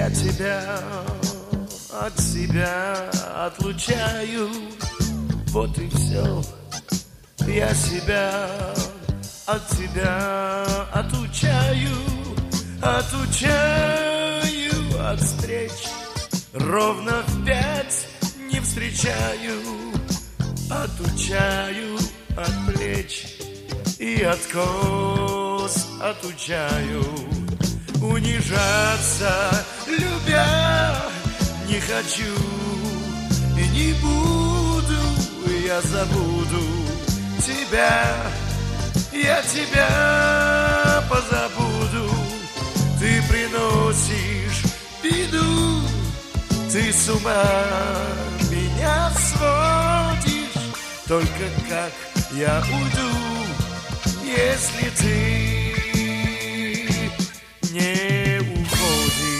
Я тебя от себя отлучаю, вот и все. Я себя от тебя отучаю от встреч. Ровно в 5 не встречаю, отучаю от плеч и от кос отучаю. Унижаться, любя, не хочу и не буду. Я забуду тебя, я тебя позабуду. Ты приносишь беду, ты с ума меня сводишь. Только как я уйду, если ты не уходишь?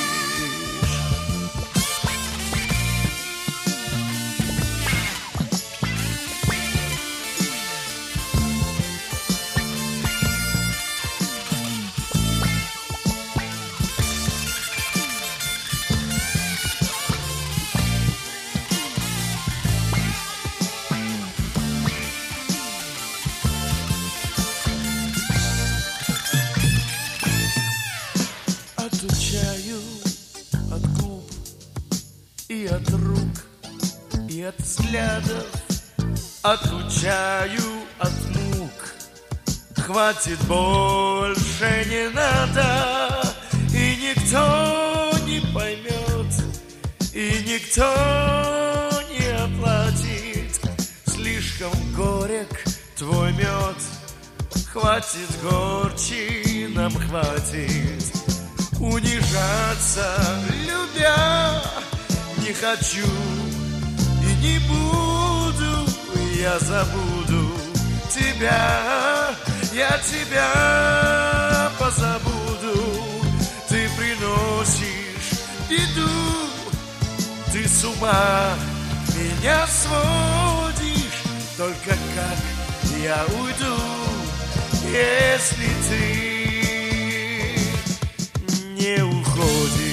Отучаю от губ и от рук, и от взглядов. Отучаю от мук. Хватит, больше не надо. И никто не поймет, и никто не оплатит. Слишком горек твой мед. Хватит горчинам, хватит. Унижаться, любя, не хочу и не буду. Я забуду тебя, я тебя позабуду. Ты приносишь беду, ты с ума меня сводишь. Только как я уйду, если ты не уходишь?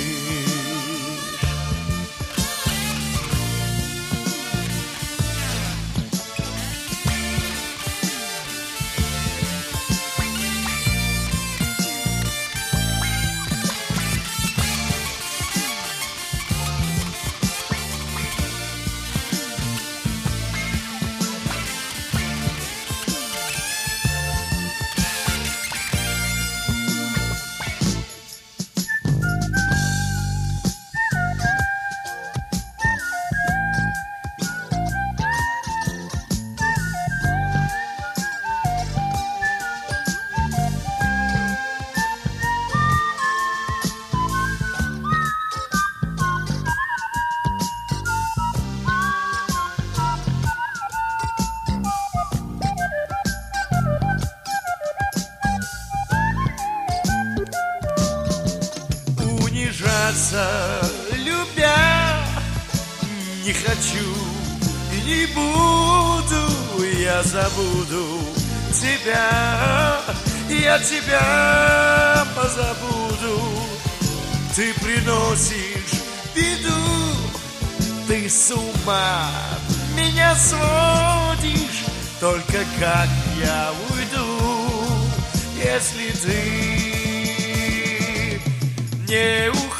Унижаться, любя, не хочу и не буду. Я забуду тебя, я тебя позабуду. Ты приносишь беду, ты с ума меня сводишь. Только как я уйду, если ты не уходишь?